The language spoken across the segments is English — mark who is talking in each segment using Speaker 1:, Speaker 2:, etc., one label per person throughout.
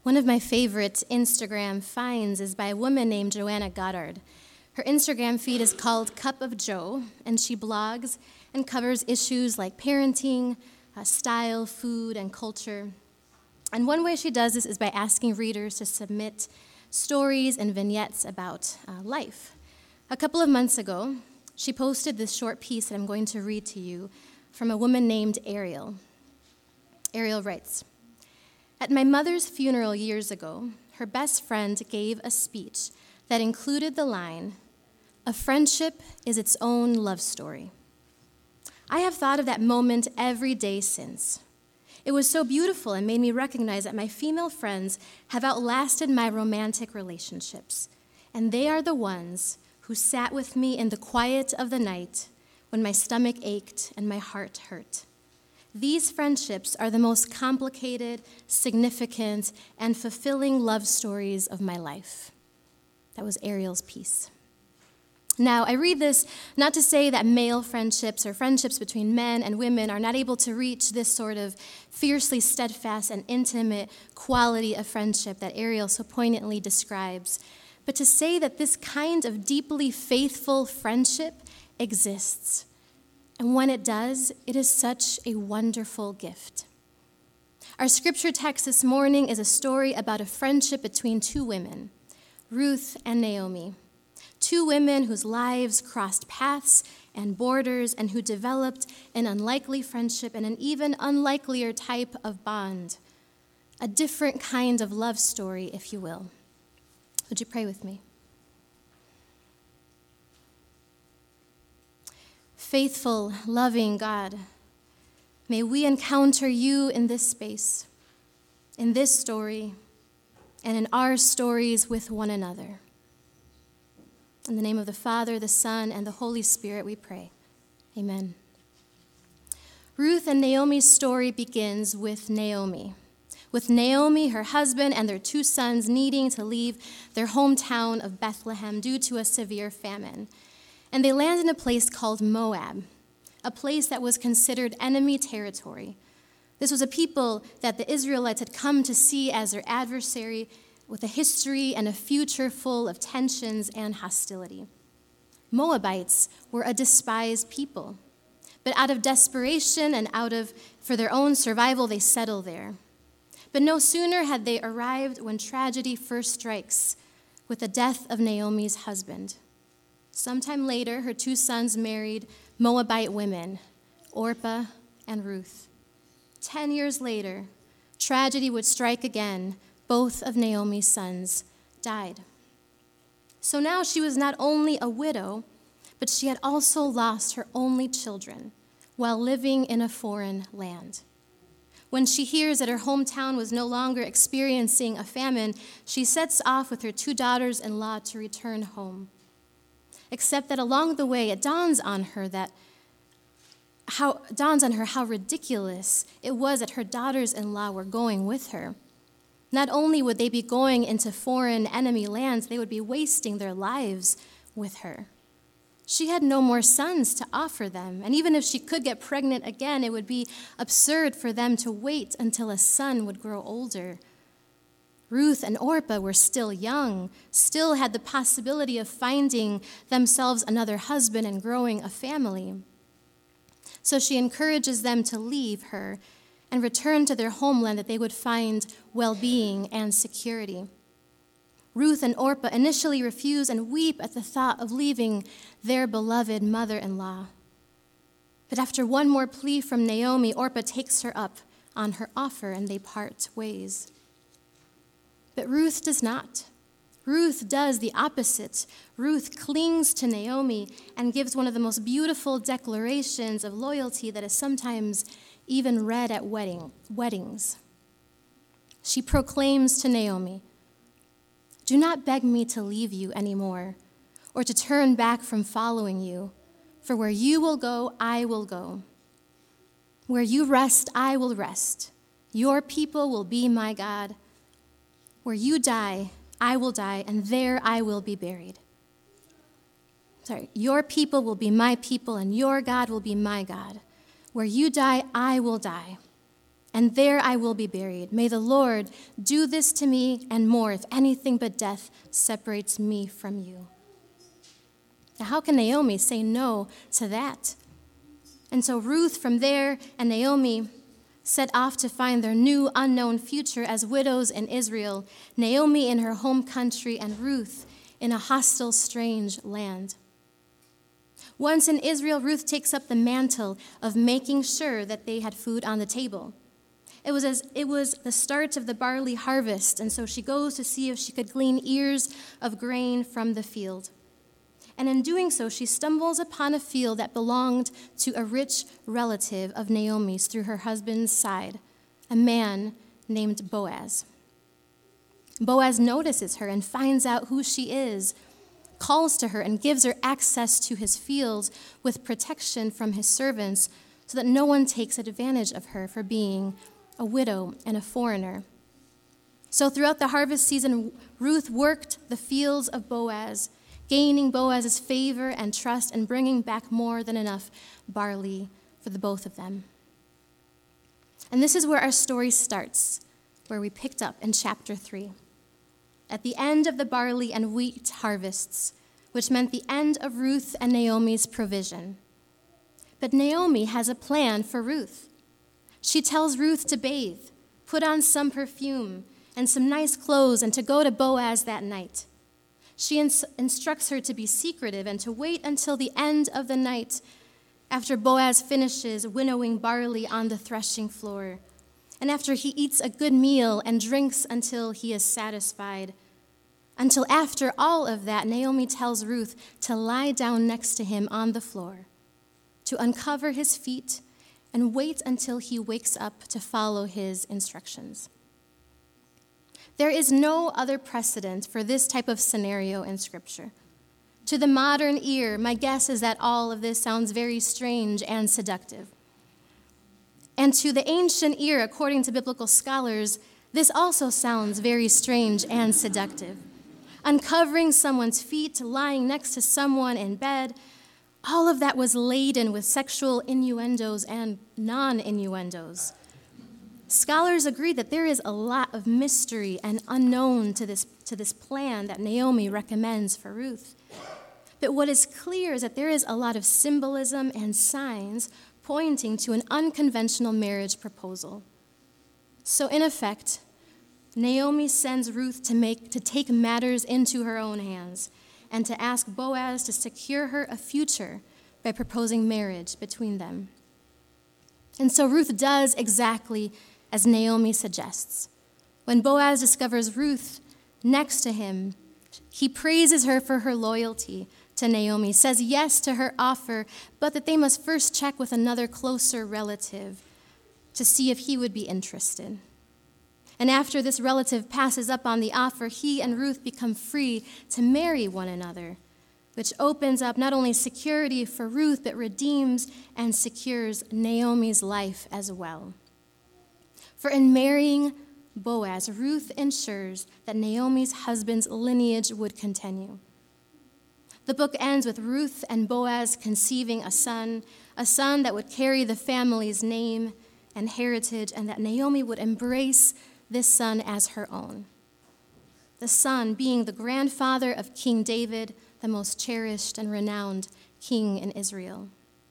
Speaker 1: One of my favorite Instagram finds is by a woman named Joanna Goddard. Her Instagram feed is called Cup of Jo, and she blogs and covers issues like parenting, style, food, and culture. And one way she does this is by asking readers to submit stories and vignettes about life. A couple of months ago, she posted this short piece that I'm going to read to you from a woman named Ariel. Ariel writes, "At my mother's funeral years ago, her best friend gave a speech that included the line, 'A friendship is its own love story.' I have thought of that moment every day since. It was so beautiful and made me recognize that my female friends have outlasted my romantic relationships, and they are the ones who sat with me in the quiet of the night when my stomach ached and my heart hurt. These friendships are the most complicated, significant, and fulfilling love stories of my life." That was Ariel's piece. Now, I read this not to say that male friendships or friendships between men and women are not able to reach this sort of fiercely steadfast and intimate quality of friendship that Ariel so poignantly describes, but to say that this kind of deeply faithful friendship exists. And when it does, it is such a wonderful gift. Our scripture text this morning is a story about a friendship between two women, Ruth and Naomi. Two women whose lives crossed paths and borders and who developed an unlikely friendship and an even unlikelier type of bond. A different kind of love story, if you will. Would you pray with me? Faithful, loving God, may we encounter you in this space, in this story, and in our stories with one another. In the name of the Father, the Son, and the Holy Spirit, we pray. Amen. Ruth and Naomi's story begins with Naomi, her husband, and their two sons needing to leave their hometown of Bethlehem due to a severe famine. And they land in a place called Moab, a place that was considered enemy territory. This was a people that the Israelites had come to see as their adversary, with a history and a future full of tensions and hostility. Moabites were a despised people, but out of desperation and for their own survival, they settle there. But no sooner had they arrived when tragedy first strikes with the death of Naomi's husband. Sometime later, her two sons married Moabite women, Orpah and Ruth. 10 years later, tragedy would strike again. Both of Naomi's sons died. So now she was not only a widow, but she had also lost her only children while living in a foreign land. When she hears that her hometown was no longer experiencing a famine, she sets off with her two daughters-in-law to return home. Except that along the way, it dawns on her how ridiculous it was that her daughters-in-law were going with her. Not only would they be going into foreign enemy lands, they would be wasting their lives with her. She had no more sons to offer them, and even if she could get pregnant again, it would be absurd for them to wait until a son would grow older. Ruth and Orpah were still young, still had the possibility of finding themselves another husband and growing a family. So she encourages them to leave her and return to their homeland that they would find well-being and security. Ruth and Orpah initially refuse and weep at the thought of leaving their beloved mother-in-law. But after one more plea from Naomi, Orpah takes her up on her offer and they part ways. But Ruth does not. Ruth does the opposite. Ruth clings to Naomi and gives one of the most beautiful declarations of loyalty that is sometimes even read at weddings. She proclaims to Naomi, "Do not beg me to leave you anymore, or to turn back from following you, for where you will go, I will go. Where you rest, I will rest. Your people will be my God. Where you die, I will die, and there I will be buried." Your people will be my people, and your God will be my God. Where you die, I will die, and there I will be buried. May the Lord do this to me and more if anything but death separates me from you." Now, how can Naomi say no to that? And so Ruth from there and Naomi set off to find their new unknown future as widows in Israel, Naomi in her home country and Ruth in a hostile, strange land. Once in Israel, Ruth takes up the mantle of making sure that they had food on the table. It was the start of the barley harvest, and so she goes to see if she could glean ears of grain from the field. And in doing so, she stumbles upon a field that belonged to a rich relative of Naomi's through her husband's side, a man named Boaz. Boaz notices her and finds out who she is, calls to her and gives her access to his fields with protection from his servants so that no one takes advantage of her for being a widow and a foreigner. So throughout the harvest season, Ruth worked the fields of Boaz, gaining Boaz's favor and trust and bringing back more than enough barley for the both of them. And this is where our story starts, where we picked up in chapter 3. At the end of the barley and wheat harvests, which meant the end of Ruth and Naomi's provision. But Naomi has a plan for Ruth. She tells Ruth to bathe, put on some perfume and some nice clothes, and to go to Boaz that night. She instructs her to be secretive and to wait until the end of the night after Boaz finishes winnowing barley on the threshing floor, and after he eats a good meal and drinks until he is satisfied. Until after all of that, Naomi tells Ruth to lie down next to him on the floor, to uncover his feet and wait until he wakes up to follow his instructions. There is no other precedent for this type of scenario in Scripture. To the modern ear, my guess is that all of this sounds very strange and seductive. And to the ancient ear, according to biblical scholars, this also sounds very strange and seductive. Uncovering someone's feet, lying next to someone in bed, all of that was laden with sexual innuendos and non-innuendos. Scholars agree that there is a lot of mystery and unknown to this plan that Naomi recommends for Ruth. But what is clear is that there is a lot of symbolism and signs pointing to an unconventional marriage proposal. So in effect, Naomi sends Ruth to take matters into her own hands and to ask Boaz to secure her a future by proposing marriage between them. And so Ruth does exactly as Naomi suggests. When Boaz discovers Ruth next to him, he praises her for her loyalty to Naomi, says yes to her offer, but that they must first check with another closer relative to see if he would be interested. And after this relative passes up on the offer, he and Ruth become free to marry one another, which opens up not only security for Ruth, but redeems and secures Naomi's life as well. For in marrying Boaz, Ruth ensures that Naomi's husband's lineage would continue. The book ends with Ruth and Boaz conceiving a son that would carry the family's name and heritage, and that Naomi would embrace this son as her own. The son being the grandfather of King David, the most cherished and renowned king in Israel.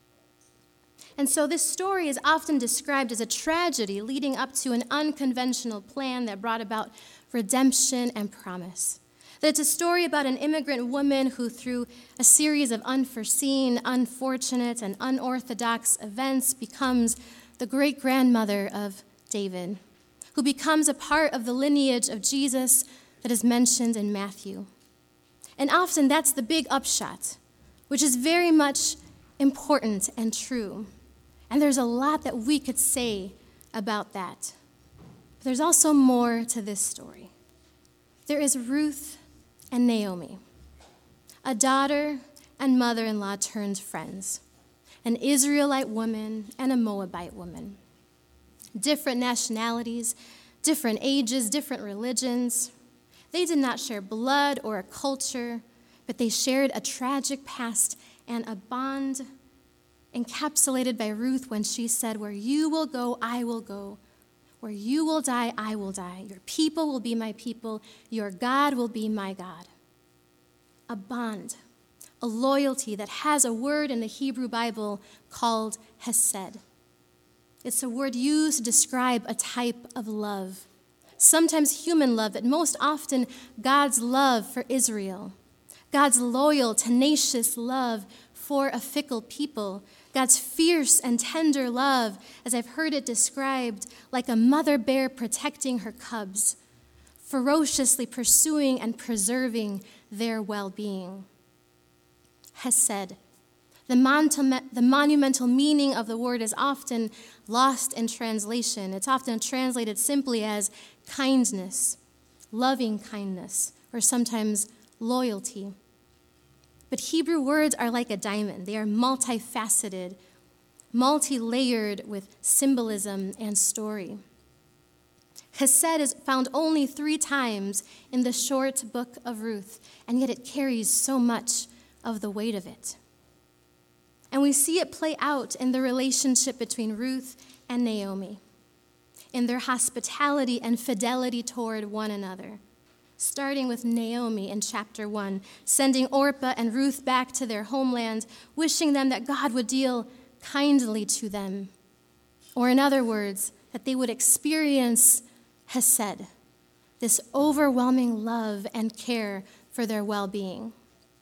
Speaker 1: And so this story is often described as a tragedy leading up to an unconventional plan that brought about redemption and promise. That it's a story about an immigrant woman who, through a series of unforeseen, unfortunate, and unorthodox events, becomes the great-grandmother of David, who becomes a part of the lineage of Jesus that is mentioned in Matthew. And often that's the big upshot, which is very much important and true. And there's a lot that we could say about that. But there's also more to this story. There is Ruth and Naomi, a daughter and mother-in-law turned friends, an Israelite woman and a Moabite woman. Different nationalities, different ages, different religions. They did not share blood or a culture, but they shared a tragic past and a bond encapsulated by Ruth when she said, "Where you will go, I will go. Where you will die, I will die. Your people will be my people. Your God will be my God. A bond, a loyalty that has a word in the Hebrew Bible called hesed. It's a word used to describe a type of love. Sometimes human love, but most often God's love for Israel. God's loyal, tenacious love for a fickle people. God's fierce and tender love, as I've heard it described, like a mother bear protecting her cubs, ferociously pursuing and preserving their well-being. Hesed. The monumental meaning of the word is often lost in translation. It's often translated simply as kindness, loving kindness, or sometimes loyalty. But Hebrew words are like a diamond. They are multifaceted, multi-layered with symbolism and story. Hesed is found only 3 times in the short book of Ruth, and yet it carries so much of the weight of it. And we see it play out in the relationship between Ruth and Naomi, in their hospitality and fidelity toward one another. Starting with Naomi in chapter 1, sending Orpah and Ruth back to their homeland, wishing them that God would deal kindly to them. Or in other words, that they would experience hesed, this overwhelming love and care for their well-being.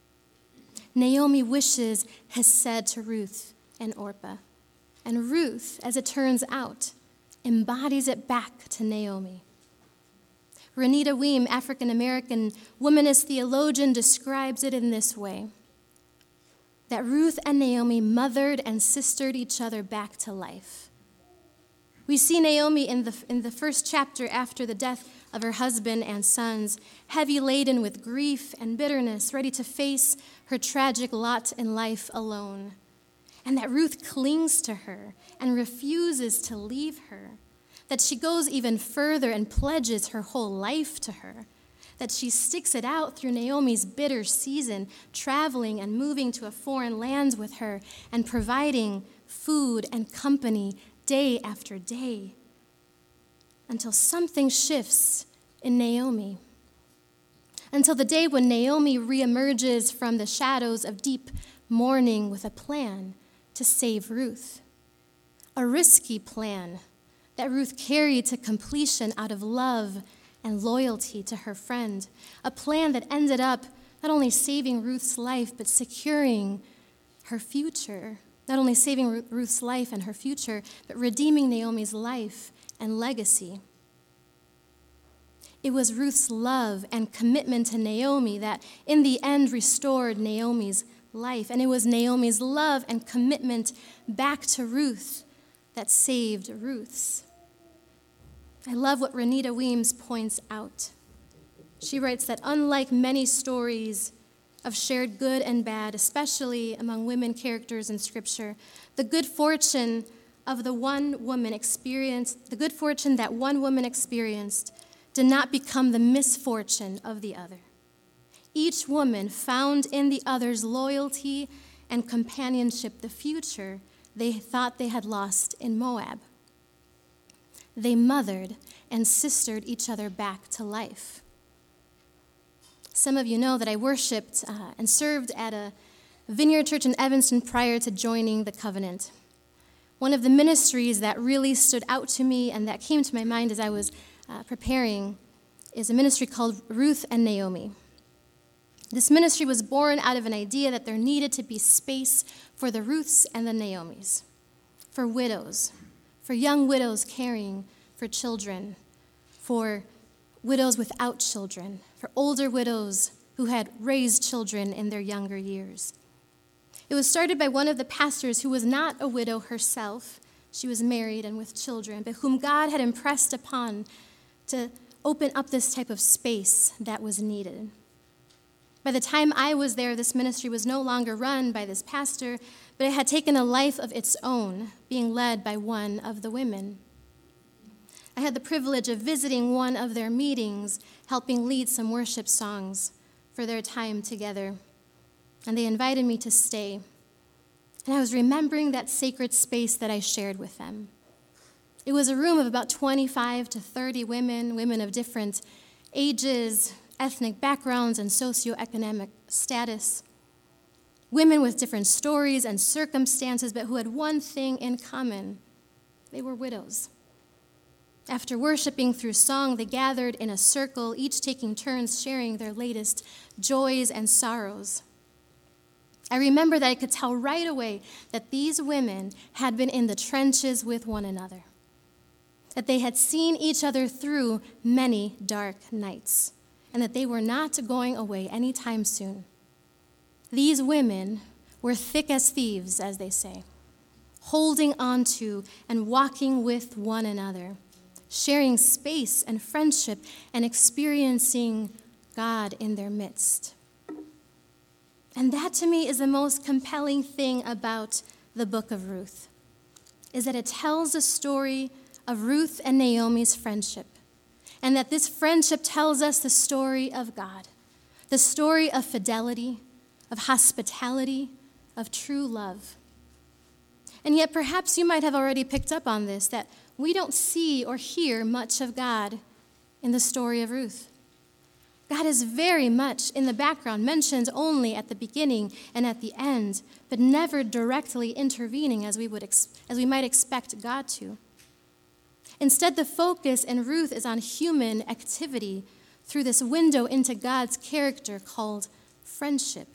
Speaker 1: Naomi wishes hesed to Ruth and Orpah. And Ruth, as it turns out, embodies it back to Naomi. Renita Weem, African-American womanist theologian, describes it in this way, that Ruth and Naomi mothered and sistered each other back to life. We see Naomi in the first chapter after the death of her husband and sons, heavy laden with grief and bitterness, ready to face her tragic lot in life alone. And that Ruth clings to her and refuses to leave her. That she goes even further and pledges her whole life to her, that she sticks it out through Naomi's bitter season, traveling and moving to a foreign land with her and providing food and company day after day, until something shifts in Naomi. Until the day when Naomi reemerges from the shadows of deep mourning with a plan to save Ruth, a risky plan that Ruth carried to completion out of love and loyalty to her friend, a plan that ended up not only saving Ruth's life, but securing her future, not only saving Ruth's life and her future, but redeeming Naomi's life and legacy. It was Ruth's love and commitment to Naomi that in the end restored Naomi's life, and it was Naomi's love and commitment back to Ruth that saved Ruth's. I love what Renita Weems points out. She writes that unlike many stories of shared good and bad, especially among women characters in Scripture, the good fortune that one woman experienced did not become the misfortune of the other. Each woman found in the other's loyalty and companionship the future they thought they had lost in Moab. They mothered and sistered each other back to life. Some of you know that I worshiped and served at a vineyard church in Evanston prior to joining the Covenant. One of the ministries that really stood out to me and that came to my mind as I was preparing is a ministry called Ruth and Naomi. This ministry was born out of an idea that there needed to be space for the Ruths and the Naomis, for widows, for young widows caring for children, for widows without children, for older widows who had raised children in their younger years. It was started by one of the pastors who was not a widow herself. She was married and with children, but whom God had impressed upon to open up this type of space that was needed. By the time I was there, this ministry was no longer run by this pastor, but it had taken a life of its own, being led by one of the women. I had the privilege of visiting one of their meetings, helping lead some worship songs for their time together. And they invited me to stay. And I was remembering that sacred space that I shared with them. It was a room of about 25 to 30 women of different ages, ethnic backgrounds, and socioeconomic status. Women with different stories and circumstances, but who had one thing in common. They were widows. After worshiping through song, they gathered in a circle, each taking turns sharing their latest joys and sorrows. I remember that I could tell right away that these women had been in the trenches with one another, that they had seen each other through many dark nights, and that they were not going away anytime soon. These women were thick as thieves, as they say, holding on to and walking with one another, sharing space and friendship and experiencing God in their midst. And that to me is the most compelling thing about the book of Ruth, is that it tells the story of Ruth and Naomi's friendship, and that this friendship tells us the story of God, the story of fidelity, of hospitality, of true love. And yet perhaps you might have already picked up on this, that we don't see or hear much of God in the story of Ruth. God is very much in the background, mentioned only at the beginning and at the end, but never directly intervening as we might expect God to. Instead, the focus in Ruth is on human activity through this window into God's character called friendship.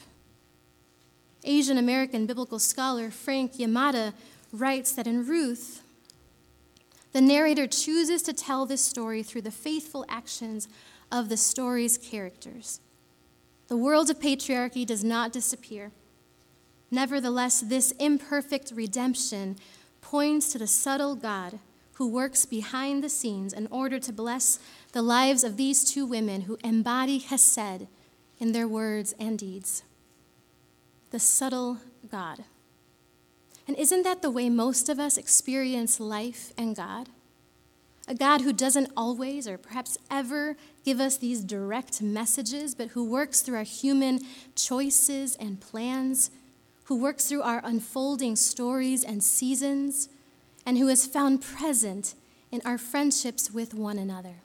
Speaker 1: Asian American biblical scholar Frank Yamada writes that in Ruth, the narrator chooses to tell this story through the faithful actions of the story's characters. The world of patriarchy does not disappear. Nevertheless, this imperfect redemption points to the subtle God who works behind the scenes in order to bless the lives of these two women who embody Hesed in their words and deeds. The subtle God. And isn't that the way most of us experience life and God? A God who doesn't always or perhaps ever give us these direct messages, but who works through our human choices and plans, who works through our unfolding stories and seasons, and who is found present in our friendships with one another.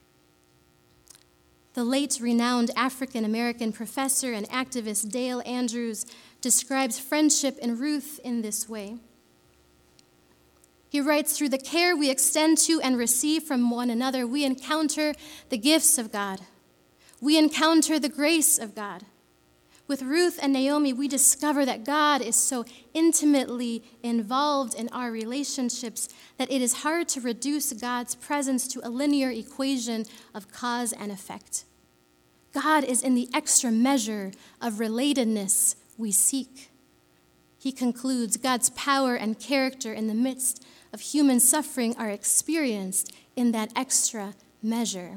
Speaker 1: The late renowned African-American professor and activist Dale Andrews describes friendship in Ruth in this way. He writes, through the care we extend to and receive from one another, we encounter the gifts of God. We encounter the grace of God. With Ruth and Naomi, we discover that God is so intimately involved in our relationships that it is hard to reduce God's presence to a linear equation of cause and effect. God is in the extra measure of relatedness we seek. He concludes, God's power and character in the midst of human suffering are experienced in that extra measure.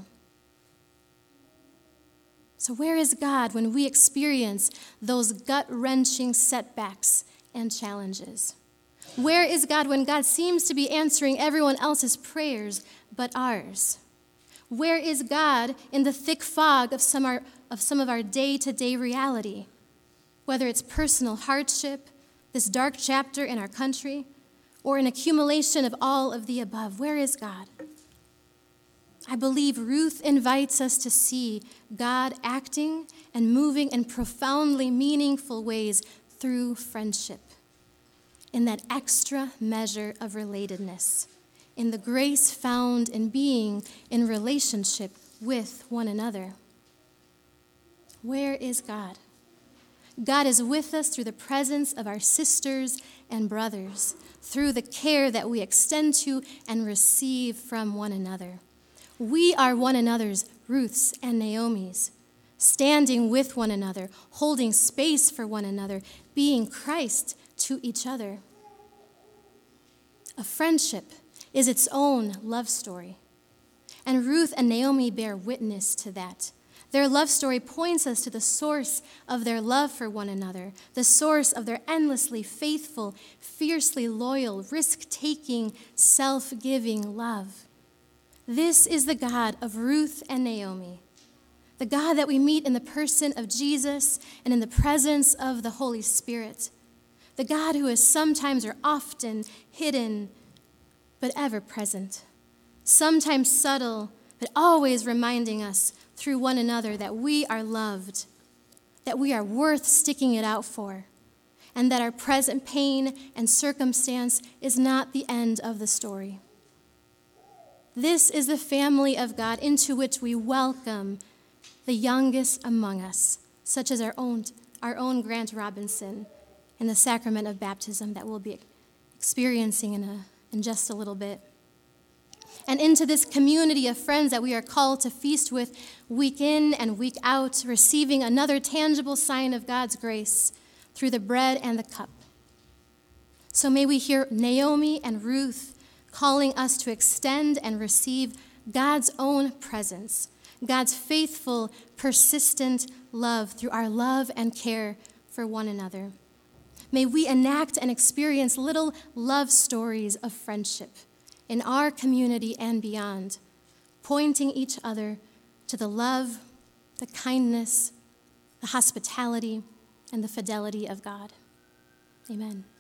Speaker 1: So where is God when we experience those gut-wrenching setbacks and challenges? Where is God when God seems to be answering everyone else's prayers but ours? Where is God in the thick fog of some of our day-to-day reality? Whether it's personal hardship, this dark chapter in our country, or an accumulation of all of the above, where is God? I believe Ruth invites us to see God acting and moving in profoundly meaningful ways through friendship, in that extra measure of relatedness, in the grace found in being in relationship with one another. Where is God? God is with us through the presence of our sisters and brothers, through the care that we extend to and receive from one another. We are one another's Ruths and Naomis, standing with one another, holding space for one another, being Christ to each other. A friendship is its own love story, and Ruth and Naomi bear witness to that. Their love story points us to the source of their love for one another, the source of their endlessly faithful, fiercely loyal, risk-taking, self-giving love. This is the God of Ruth and Naomi, the God that we meet in the person of Jesus and in the presence of the Holy Spirit, the God who is sometimes or often hidden, but ever present, sometimes subtle, but always reminding us through one another that we are loved, that we are worth sticking it out for, and that our present pain and circumstance is not the end of the story. This is the family of God into which we welcome the youngest among us, such as our own Grant Robinson in the sacrament of baptism that we'll be experiencing in just a little bit. And into this community of friends that we are called to feast with week in and week out, receiving another tangible sign of God's grace through the bread and the cup. So may we hear Naomi and Ruth calling us to extend and receive God's own presence, God's faithful, persistent love through our love and care for one another. May we enact and experience little love stories of friendship in our community and beyond, pointing each other to the love, the kindness, the hospitality, and the fidelity of God. Amen.